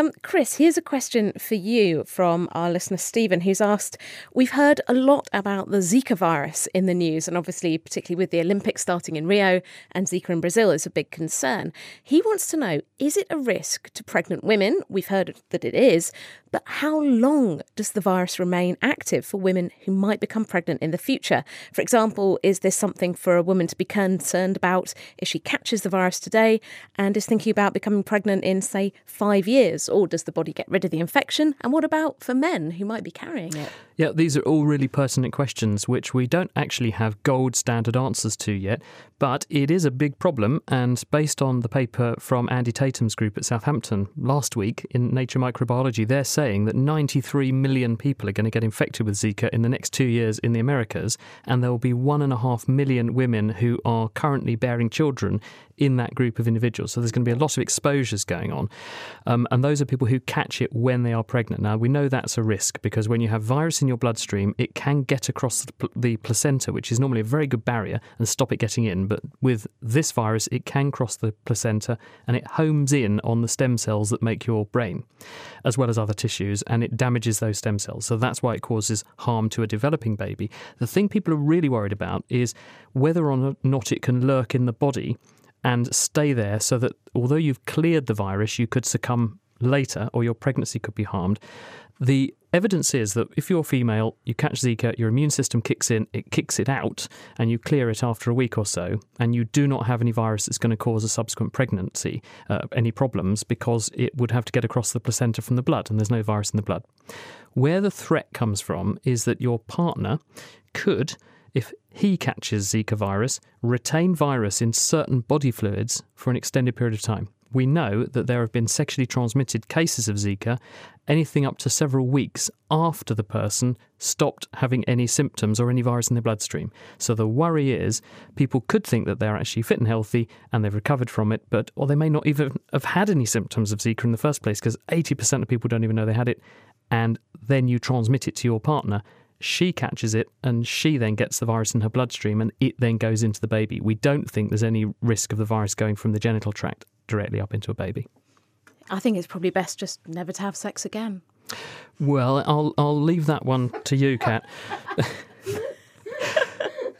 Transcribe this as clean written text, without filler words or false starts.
Chris, here's a question for you from our listener Stephen, who's asked, we've heard a lot about the Zika virus in the news, and obviously particularly with the Olympics starting in Rio and Zika in Brazil is a big concern. He wants to know, is it a risk to pregnant women? We've heard that it is, but how long does the virus remain active for women who might become pregnant in the future? For example, is this something for a woman to be concerned about if she catches the virus today and is thinking about becoming pregnant in, say, 5 years? Or does the body get rid of the infection? And what about for men who might be carrying it? Yeah, these are all really pertinent questions which we don't actually have gold standard answers to yet, but it is a big problem, and based on the paper from Andy Tatum's group at Southampton last week in Nature Microbiology, they're saying that 93 million people are going to get infected with Zika in the next 2 years in the Americas, and there will be 1.5 million women who are currently bearing children in that group of individuals. So there's going to be a lot of exposures going on. And those are people who catch it when they are pregnant. Now, we know that's a risk because when you have virus in your bloodstream, it can get across the placenta, which is normally a very good barrier, and stop it getting in. But with this virus, it can cross the placenta and it homes in on the stem cells that make your brain, as well as other tissues, and it damages those stem cells. So that's why it causes harm to a developing baby. The thing people are really worried about is whether or not it can lurk in the body and stay there so that although you've cleared the virus, you could succumb later or your pregnancy could be harmed. The evidence is that if you're female, you catch Zika, your immune system kicks in, it kicks it out, and you clear it after a week or so, and you do not have any virus that's going to cause a subsequent pregnancy, any problems, because it would have to get across the placenta from the blood, and there's no virus in the blood. Where the threat comes from is that your partner could, if he catches Zika virus, retain virus in certain body fluids for an extended period of time. We know that there have been sexually transmitted cases of Zika anything up to several weeks after the person stopped having any symptoms or any virus in their bloodstream. So the worry is people could think that they're actually fit and healthy and they've recovered from it, or they may not even have had any symptoms of Zika in the first place because 80% of people don't even know they had it, and then you transmit it to your partner. She catches it and she then gets the virus in her bloodstream and it then goes into the baby. We don't think there's any risk of the virus going from the genital tract directly up into a baby. I think it's probably best just never to have sex again. Well, I'll leave that one to you, Kat.